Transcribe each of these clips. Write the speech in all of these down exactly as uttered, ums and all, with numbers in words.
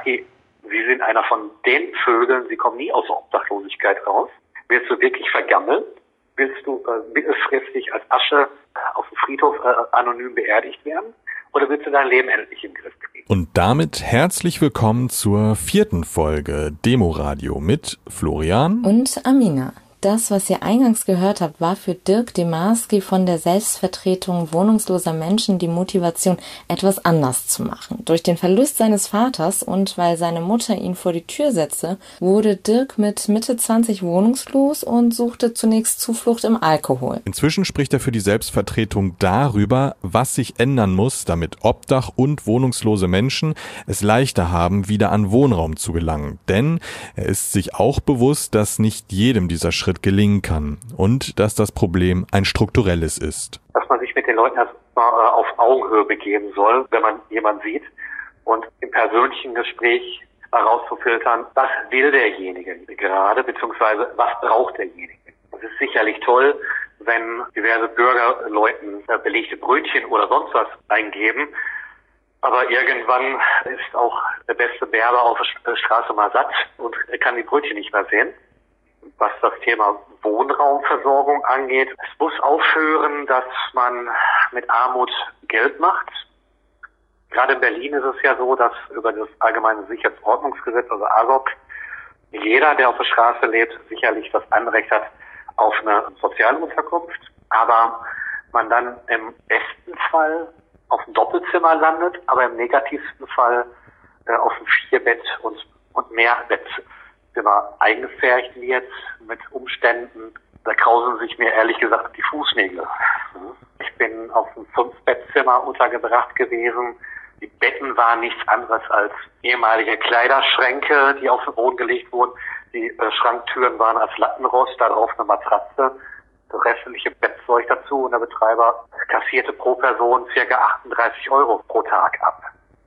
Ey, Sie sind einer von den Vögeln, Sie kommen nie aus der Obdachlosigkeit raus. Willst du wirklich vergammeln? Willst du äh, mittelfristig als Asche auf dem Friedhof äh, anonym beerdigt werden? Oder willst du dein Leben endlich im Griff kriegen? Und damit herzlich willkommen zur vierten Folge Demoradio mit Florian und Amina. Das, was ihr eingangs gehört habt, war für Dirk Demarski von der Selbstvertretung wohnungsloser Menschen die Motivation, etwas anders zu machen. Durch den Verlust seines Vaters und weil seine Mutter ihn vor die Tür setzte, wurde Dirk mit Mitte zwanzig wohnungslos und suchte zunächst Zuflucht im Alkohol. Inzwischen spricht er für die Selbstvertretung darüber, was sich ändern muss, damit Obdach- und wohnungslose Menschen es leichter haben, wieder an Wohnraum zu gelangen. Denn er ist sich auch bewusst, dass nicht jedem dieser Schritt gelingen kann und dass das Problem ein strukturelles ist. Dass man sich mit den Leuten erstmal auf Augenhöhe begeben soll, wenn man jemanden sieht und im persönlichen Gespräch herauszufiltern, was will derjenige gerade, beziehungsweise was braucht derjenige. Es ist sicherlich toll, wenn diverse Bürger Leuten belegte Brötchen oder sonst was eingeben, aber irgendwann ist auch der beste Berber auf der Straße mal satt und kann die Brötchen nicht mehr sehen. Was das Thema Wohnraumversorgung angeht, es muss aufhören, dass man mit Armut Geld macht. Gerade in Berlin ist es ja so, dass über das Allgemeine Sicherheitsordnungsgesetz, also A S O G, jeder, der auf der Straße lebt, sicherlich das Anrecht hat auf eine Sozialunterkunft, aber man dann im besten Fall auf ein Doppelzimmer landet, aber im negativsten Fall äh, auf ein Vierbett und, und mehr Bett immer eingefärbt wird mit Umständen, da krausen sich mir ehrlich gesagt die Fußnägel. Ich bin auf einem Fünf-Bettzimmer untergebracht gewesen. Die Betten waren nichts anderes als ehemalige Kleiderschränke, die auf den Boden gelegt wurden. Die äh, Schranktüren waren als Lattenrost, darauf eine Matratze, das restliche Bettzeug dazu und der Betreiber kassierte pro Person circa achtunddreißig Euro pro Tag ab.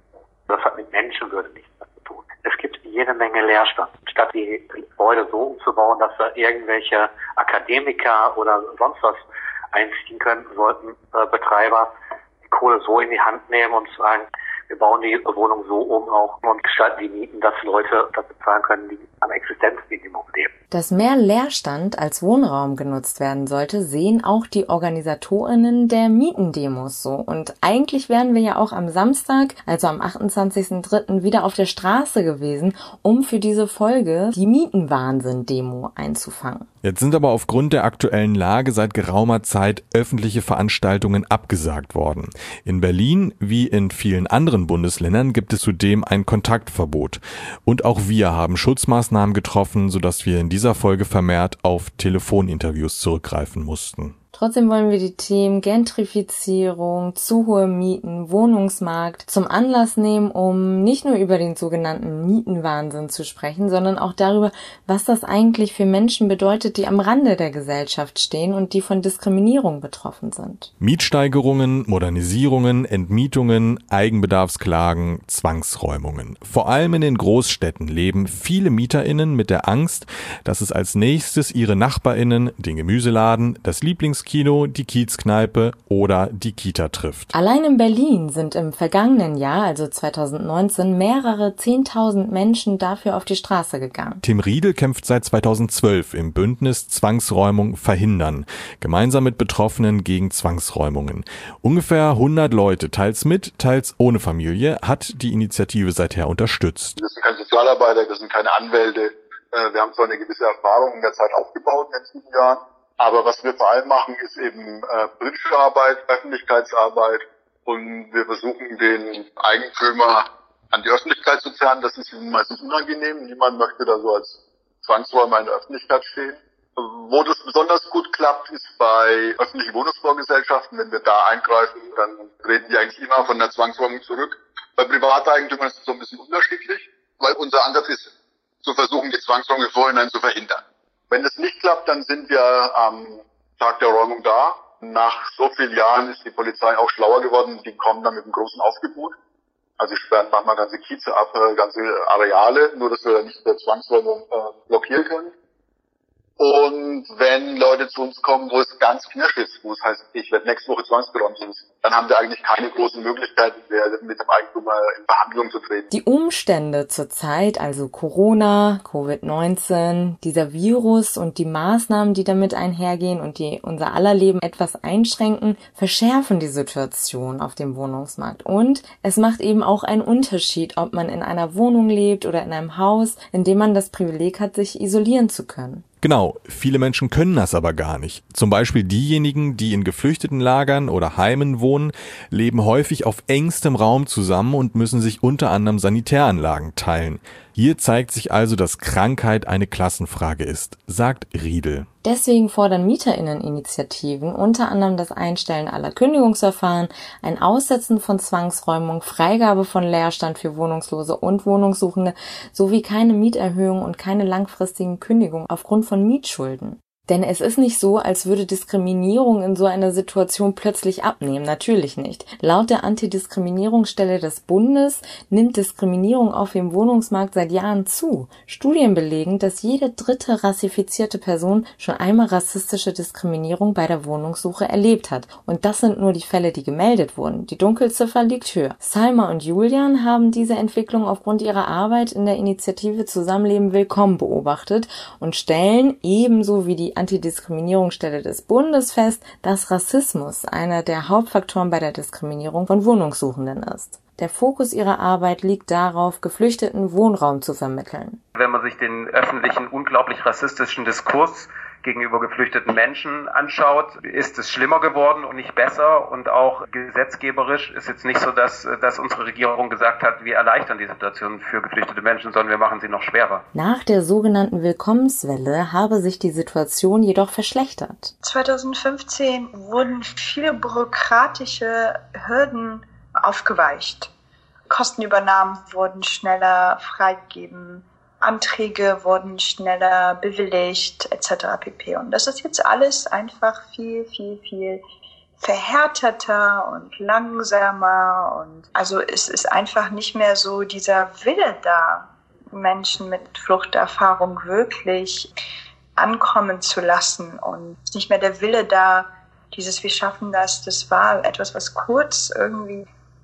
Das hat mit Menschenwürde nichts mehr zu tun. Es gibt jede Menge Leerstand. Statt die Gebäude so umzubauen, dass da irgendwelche Akademiker oder sonst was einziehen können, sollten äh, Betreiber die Kohle so in die Hand nehmen und sagen, wir bauen die Wohnung so um auch und gestalten die Mieten, dass Leute das bezahlen können, die am Existenzminimum leben. Dass mehr Leerstand als Wohnraum genutzt werden sollte, sehen auch die OrganisatorInnen der Mietendemos so. Und eigentlich wären wir ja auch am Samstag, also am achtundzwanzigsten dritten wieder auf der Straße gewesen, um für diese Folge die Mietenwahnsinn-Demo einzufangen. Jetzt sind aber aufgrund der aktuellen Lage seit geraumer Zeit öffentliche Veranstaltungen abgesagt worden. In Berlin wie in vielen anderen Bundesländern gibt es zudem ein Kontaktverbot. Und auch wir haben Schutzmaßnahmen getroffen, sodass wir in dieser Folge vermehrt auf Telefoninterviews zurückgreifen mussten. Trotzdem wollen wir die Themen Gentrifizierung, zu hohe Mieten, Wohnungsmarkt zum Anlass nehmen, um nicht nur über den sogenannten Mietenwahnsinn zu sprechen, sondern auch darüber, was das eigentlich für Menschen bedeutet, die am Rande der Gesellschaft stehen und die von Diskriminierung betroffen sind. Mietsteigerungen, Modernisierungen, Entmietungen, Eigenbedarfsklagen, Zwangsräumungen. Vor allem in den Großstädten leben viele MieterInnen mit der Angst, dass es als nächstes ihre NachbarInnen, den Gemüseladen, das Lieblings Kino, die Kiezkneipe oder die Kita trifft. Allein in Berlin sind im vergangenen Jahr, also zweitausendneunzehn, mehrere zehntausend Menschen dafür auf die Straße gegangen. Tim Riedel kämpft seit zweitausendzwölf im Bündnis Zwangsräumung verhindern, gemeinsam mit Betroffenen gegen Zwangsräumungen. Ungefähr hundert Leute, teils mit, teils ohne Familie, hat die Initiative seither unterstützt. Das sind keine Sozialarbeiter, das sind keine Anwälte. Wir haben zwar eine gewisse Erfahrung in der Zeit aufgebaut in den letzten Jahren, aber was wir vor allem machen, ist eben äh, politische Arbeit, Öffentlichkeitsarbeit und wir versuchen den Eigentümer an die Öffentlichkeit zu zerren. Das ist ihnen meistens unangenehm. Niemand möchte da so als Zwangsräumer in der Öffentlichkeit stehen. Wo das besonders gut klappt, ist bei öffentlichen Wohnungsbaugesellschaften. Wenn wir da eingreifen, dann treten die eigentlich immer von der Zwangsräumung zurück. Bei Privateigentümern ist es so ein bisschen unterschiedlich, weil unser Ansatz ist, zu versuchen, die Zwangsräumung im Vorhinein zu verhindern. Wenn das nicht klappt, dann sind wir am Tag der Räumung da. Nach so vielen Jahren ist die Polizei auch schlauer geworden. Die kommen dann mit einem großen Aufgebot. Also sie sperren manchmal ganze Kieze ab, ganze Areale, nur dass wir nicht der Zwangsräumung äh, blockieren können. Und wenn Leute zu uns kommen, wo es ganz knirsch ist, wo es heißt, ich werde nächste Woche zwangsgeräumt, dann haben wir eigentlich keine großen Möglichkeiten mehr, mit dem Eigentümer in Verhandlungen zu treten. Die Umstände zurzeit, also Corona, Covid neunzehn, dieser Virus und die Maßnahmen, die damit einhergehen und die unser aller Leben etwas einschränken, verschärfen die Situation auf dem Wohnungsmarkt. Und es macht eben auch einen Unterschied, ob man in einer Wohnung lebt oder in einem Haus, in dem man das Privileg hat, sich isolieren zu können. Genau, viele Menschen können das aber gar nicht. Zum Beispiel diejenigen, die in Geflüchtetenlagern oder Heimen wohnen, leben häufig auf engstem Raum zusammen und müssen sich unter anderem Sanitäranlagen teilen. Hier zeigt sich also, dass Krankheit eine Klassenfrage ist, sagt Riedel. Deswegen fordern MieterInnen-Initiativen unter anderem das Einstellen aller Kündigungsverfahren, ein Aussetzen von Zwangsräumung, Freigabe von Leerstand für Wohnungslose und Wohnungssuchende sowie keine Mieterhöhung und keine langfristigen Kündigungen aufgrund von Mietschulden. Denn es ist nicht so, als würde Diskriminierung in so einer Situation plötzlich abnehmen. Natürlich nicht. Laut der Antidiskriminierungsstelle des Bundes nimmt Diskriminierung auf dem Wohnungsmarkt seit Jahren zu. Studien belegen, dass jede dritte rassifizierte Person schon einmal rassistische Diskriminierung bei der Wohnungssuche erlebt hat. Und das sind nur die Fälle, die gemeldet wurden. Die Dunkelziffer liegt höher. Salma und Julian haben diese Entwicklung aufgrund ihrer Arbeit in der Initiative Zusammenleben willkommen beobachtet und stellen ebenso wie die Antidiskriminierungsstelle des Bundes fest, dass Rassismus einer der Hauptfaktoren bei der Diskriminierung von Wohnungssuchenden ist. Der Fokus ihrer Arbeit liegt darauf, Geflüchteten Wohnraum zu vermitteln. Wenn man sich den öffentlichen, unglaublich rassistischen Diskurs gegenüber geflüchteten Menschen anschaut, ist es schlimmer geworden und nicht besser. Und auch gesetzgeberisch ist jetzt nicht so, dass, dass unsere Regierung gesagt hat, wir erleichtern die Situation für geflüchtete Menschen, sondern wir machen sie noch schwerer. Nach der sogenannten Willkommenswelle habe sich die Situation jedoch verschlechtert. zwanzig fünfzehn wurden viele bürokratische Hürden aufgeweicht. Kostenübernahmen wurden schneller freigegeben. Anträge wurden schneller bewilligt, et cetera pp. Und das ist jetzt alles einfach viel, viel, viel verhärteter und langsamer. Und also es ist einfach nicht mehr so dieser Wille da, Menschen mit Fluchterfahrung wirklich ankommen zu lassen. Und nicht mehr der Wille da, dieses wir schaffen das, das war etwas, was kurz irgendwie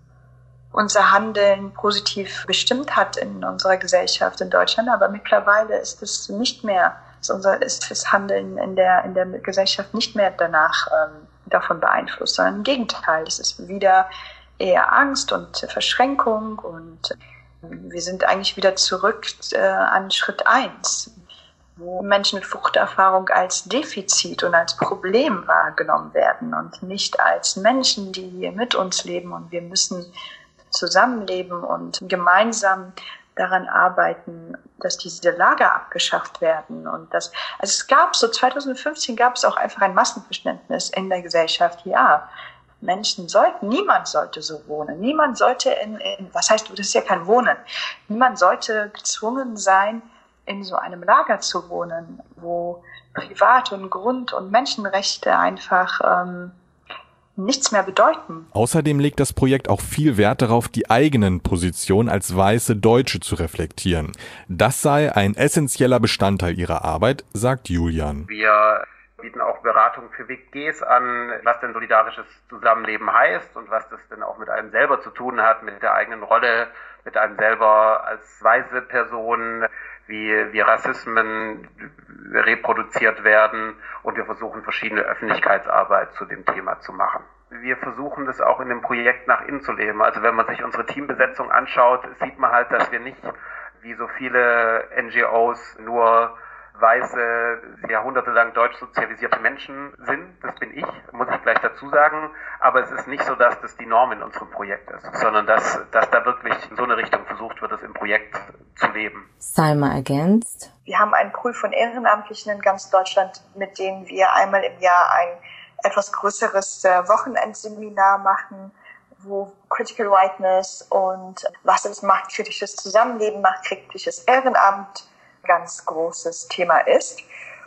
unser Handeln positiv bestimmt hat in unserer Gesellschaft in Deutschland, aber mittlerweile ist es nicht mehr, ist unser ist das Handeln in der in der Gesellschaft nicht mehr danach ähm, davon beeinflusst, sondern im Gegenteil, es ist wieder eher Angst und Verschränkung und wir sind eigentlich wieder zurück äh, an Schritt eins, wo Menschen mit Fluchterfahrung als Defizit und als Problem wahrgenommen werden und nicht als Menschen, die hier mit uns leben und wir müssen zusammenleben und gemeinsam daran arbeiten, dass diese Lager abgeschafft werden. Und das, also es gab so zwanzig fünfzehn gab es auch einfach ein Massenverständnis in der Gesellschaft. Ja, Menschen sollten, niemand sollte so wohnen. Niemand sollte in, in, was heißt, das ist ja kein Wohnen. Niemand sollte gezwungen sein, in so einem Lager zu wohnen, wo Privat- und Grund- und Menschenrechte einfach ähm, nichts mehr bedeuten. Außerdem legt das Projekt auch viel Wert darauf, die eigenen Positionen als weiße Deutsche zu reflektieren. Das sei ein essentieller Bestandteil ihrer Arbeit, sagt Julian. Wir bieten auch Beratung für W Gs an, was denn solidarisches Zusammenleben heißt und was das denn auch mit einem selber zu tun hat, mit der eigenen Rolle, mit einem selber als weiße Person, wie, wie Rassismen reproduziert werden, und wir versuchen verschiedene Öffentlichkeitsarbeit zu dem Thema zu machen. Wir versuchen das auch in dem Projekt nach innen zu leben. Also wenn man sich unsere Teambesetzung anschaut, sieht man halt, dass wir nicht wie so viele N G Os nur weiße, jahrhundertelang deutsch sozialisierte Menschen sind. Das bin ich, muss ich gleich dazu sagen. Aber es ist nicht so, dass das die Norm in unserem Projekt ist, sondern dass, dass da wirklich in so eine Richtung versucht wird, das im Projekt zu leben. Salma ergänzt: Wir haben einen Pool von Ehrenamtlichen in ganz Deutschland, mit denen wir einmal im Jahr ein etwas größeres äh, Wochenendseminar machen, wo Critical Whiteness und was es macht, kritisches Zusammenleben macht, kritisches Ehrenamt ganz großes Thema ist.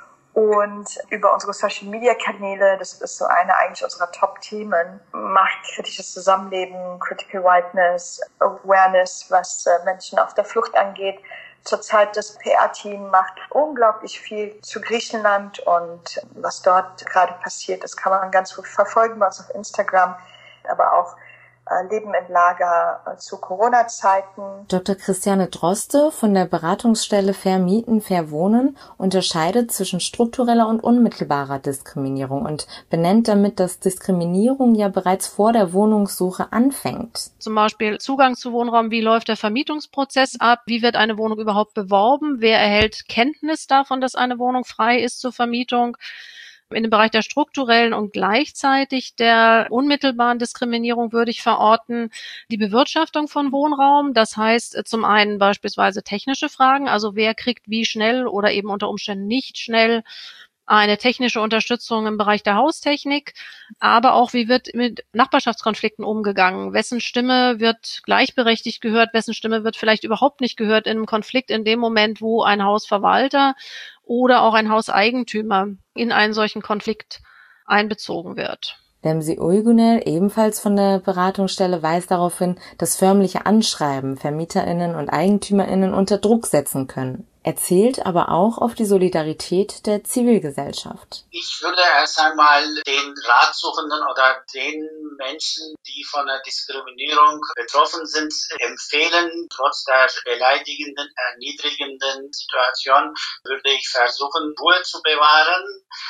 Und über unsere Social-Media-Kanäle, das ist so eine eigentlich unserer Top-Themen, macht kritisches Zusammenleben, Critical Whiteness, Awareness, was äh, Menschen auf der Flucht angeht, Zurzeit das P R-Team macht unglaublich viel zu Griechenland und was dort gerade passiert, das kann man ganz gut verfolgen, was auf Instagram, aber auch Leben im Lager zu Corona-Zeiten. Doktor Christiane Droste von der Beratungsstelle Fair Mieten, Fair Wohnen unterscheidet zwischen struktureller und unmittelbarer Diskriminierung und benennt damit, dass Diskriminierung ja bereits vor der Wohnungssuche anfängt. Zum Beispiel Zugang zu Wohnraum, wie läuft der Vermietungsprozess ab, wie wird eine Wohnung überhaupt beworben, wer erhält Kenntnis davon, dass eine Wohnung frei ist zur Vermietung. In dem Bereich der strukturellen und gleichzeitig der unmittelbaren Diskriminierung würde ich verorten die Bewirtschaftung von Wohnraum. Das heißt zum einen beispielsweise technische Fragen, also wer kriegt wie schnell oder eben unter Umständen nicht schnell eine technische Unterstützung im Bereich der Haustechnik, aber auch wie wird mit Nachbarschaftskonflikten umgegangen, wessen Stimme wird gleichberechtigt gehört, wessen Stimme wird vielleicht überhaupt nicht gehört in einem Konflikt in dem Moment, wo ein Hausverwalter oder auch ein Hauseigentümer in einen solchen Konflikt einbezogen wird. Remzi Uyguner, ebenfalls von der Beratungsstelle, weist darauf hin, dass förmliche Anschreiben VermieterInnen und EigentümerInnen unter Druck setzen können. Er zählt aber auch auf die Solidarität der Zivilgesellschaft. Ich würde erst einmal den Ratsuchenden oder den Menschen, die von der Diskriminierung betroffen sind, empfehlen, trotz der beleidigenden, erniedrigenden Situation, würde ich versuchen, Ruhe zu bewahren.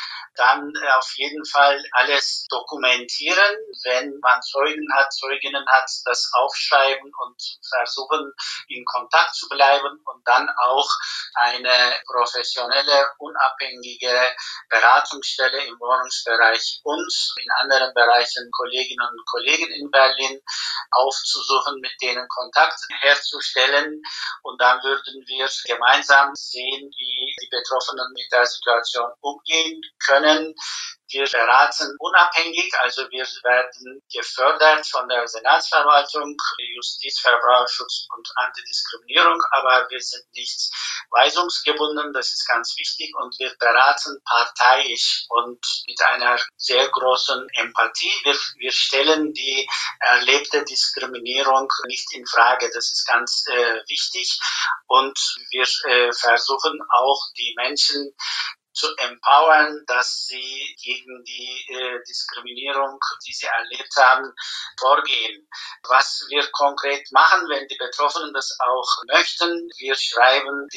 Dann auf jeden Fall alles dokumentieren. Wenn man Zeugen hat, Zeuginnen hat, das aufschreiben und versuchen, in Kontakt zu bleiben und dann auch eine professionelle, unabhängige Beratungsstelle im Wohnungsbereich und in anderen Bereichen Kolleginnen und Kollegen in Berlin aufzusuchen, mit denen Kontakt herzustellen. Und dann würden wir gemeinsam sehen, wie die Betroffenen mit der Situation umgehen können. Wir beraten unabhängig, also wir werden gefördert von der Senatsverwaltung, Justiz, Verbraucherschutz und Antidiskriminierung, aber wir sind nicht weisungsgebunden, das ist ganz wichtig, und wir beraten parteiisch und mit einer sehr großen Empathie. Wir, wir stellen die erlebte Diskriminierung nicht in Frage, das ist ganz äh, wichtig, und wir äh, versuchen auch die Menschen zu empowern, dass sie gegen die äh, Diskriminierung, die sie erlebt haben, vorgehen. Was wir konkret machen, wenn die Betroffenen das auch möchten, wir schreiben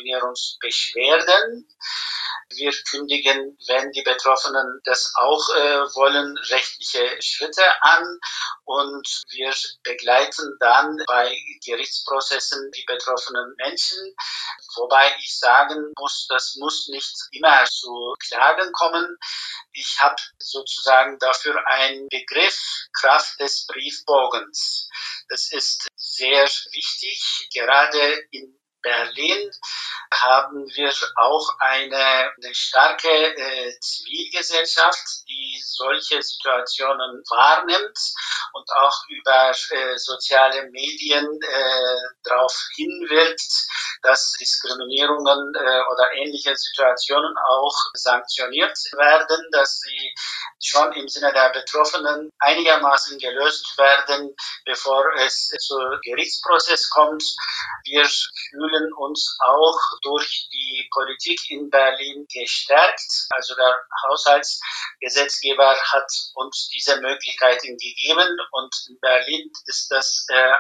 Diskriminierungsbeschwerden. Wir kündigen, wenn die Betroffenen das auch äh, wollen, rechtliche Schritte an, und wir begleiten dann bei Gerichtsprozessen die betroffenen Menschen. Wobei ich sagen muss, das muss nicht immer zu Klagen kommen. Ich habe sozusagen dafür einen Begriff, Kraft des Briefbogens. Das ist sehr wichtig, gerade in Berlin haben wir auch eine, eine starke äh, Zivilgesellschaft, die solche Situationen wahrnimmt und auch über äh, soziale Medien äh, darauf hinwirkt, dass Diskriminierungen äh, oder ähnliche Situationen auch sanktioniert werden, dass sie schon im Sinne der Betroffenen einigermaßen gelöst werden, bevor es zu Gerichtsprozess kommt. Wir fühlen uns auch durch die Politik in Berlin gestärkt. Also der Haushaltsgesetzgeber hat uns diese Möglichkeiten gegeben, und in Berlin ist das äh,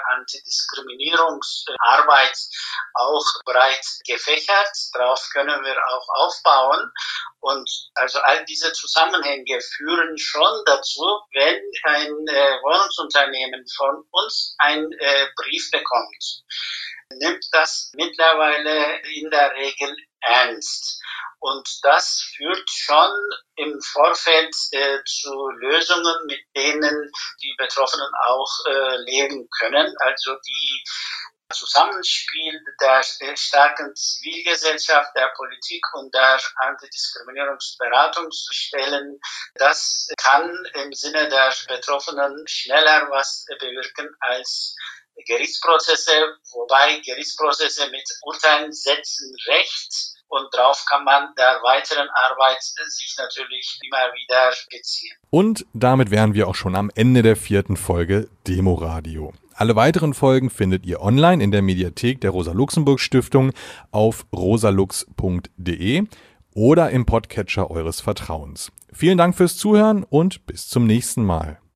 Antidiskriminierungsarbeit auch breit gefächert. Darauf können wir auch aufbauen. Und also all diese Zusammenhänge führen schon dazu, wenn ein äh, Wohnungsunternehmen von uns einen äh, Brief bekommt, nimmt das mittlerweile in der Regel ernst. Und das führt schon im Vorfeld äh, zu Lösungen, mit denen die Betroffenen auch äh, leben können. Also die Zusammenspiel der starken Zivilgesellschaft, der Politik und der Antidiskriminierungsberatungsstellen, das kann im Sinne der Betroffenen schneller was bewirken als Gerichtsprozesse, wobei Gerichtsprozesse mit Urteilen setzen Recht Und darauf kann man der weiteren Arbeit sich natürlich immer wieder beziehen. Und damit wären wir auch schon am Ende der vierten Folge Demoradio. Alle weiteren Folgen findet ihr online in der Mediathek der Rosa-Luxemburg-Stiftung auf rosalux punkt de oder im Podcatcher eures Vertrauens. Vielen Dank fürs Zuhören und bis zum nächsten Mal.